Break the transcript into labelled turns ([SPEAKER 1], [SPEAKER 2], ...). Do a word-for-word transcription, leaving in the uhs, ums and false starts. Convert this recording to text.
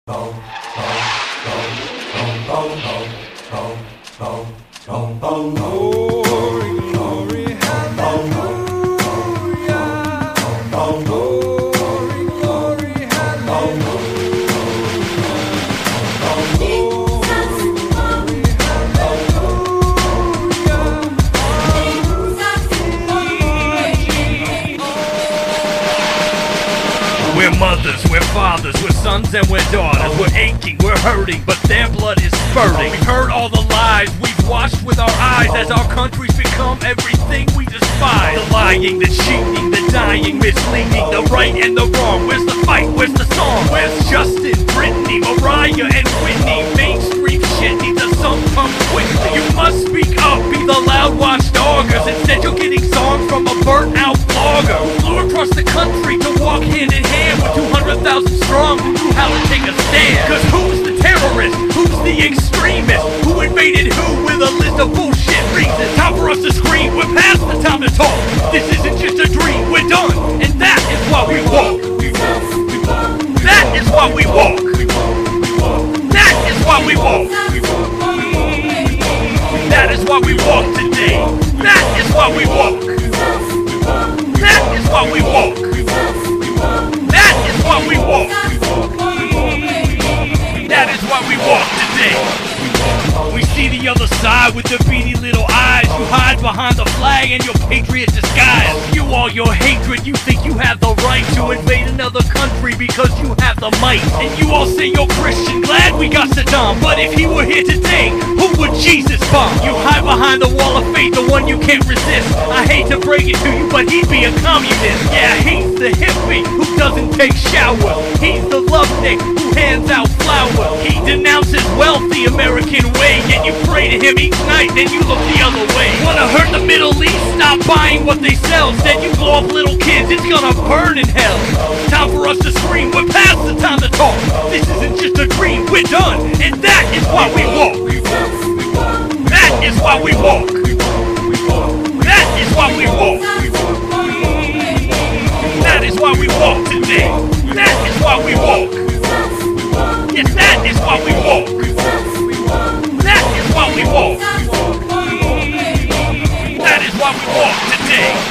[SPEAKER 1] We're mothers, we're fathers, we're sons and we're daughters. We're aching, we're hurting, but their blood is spurting. We've heard all the lies, we've watched with our eyes as our country's become everything we despise. The lying, the cheating, the dying, misleading, the right and the wrong. Where's the fight, where's the song? Where's Justin, Brittany, Mariah and Whitney? Mainstream shit needs a song come quickly. You must speak up, be the loud watchdoggers. Instead you're getting songs from a burnt out blogger who flew across the country to walk hand in hand with two hundred thousand strong who knew how to take a stand. Cause who's the terrorist? Who's the extremist? Who invaded who with a list of bullshit reasons? Time for us to scream, we're past the time to talk. This isn't just a dream, we're done. And that is why we walk. That is why we walk. That is why we walk. That is why we walk today. That is why we walk. That is why we walk. That is why we walk. That is why we walk today. We see the other side with the beady little eyes. You hide behind the flag and your patriot disguise. You all your hatred, you think you have the right to invade another country because you have the might. And you all say you're Christian, glad we got Saddam. But if he were here today, who would Jesus bomb? You hide behind the wall of faith, the one you can't resist. I hate to break it to you, but he'd be a communist. Yeah, he's the hippie who doesn't take showers. He's the lovesick who hands out flowers. He denounces wealthy American way, yet you pray to him each night, then you look the other way. Wanna hurt the Middle East? Stop buying what they sell. Instead you blow up little kids, it's gonna burn in hell. Time for us to scream, we're past the time to talk. This isn't just a dream, we're done. And that is why we walk. That is why we walk. That is why we walk. That is why we walk today. That is why we walk. Yes, that is why we walk. That is why we walk. That is why we walk today.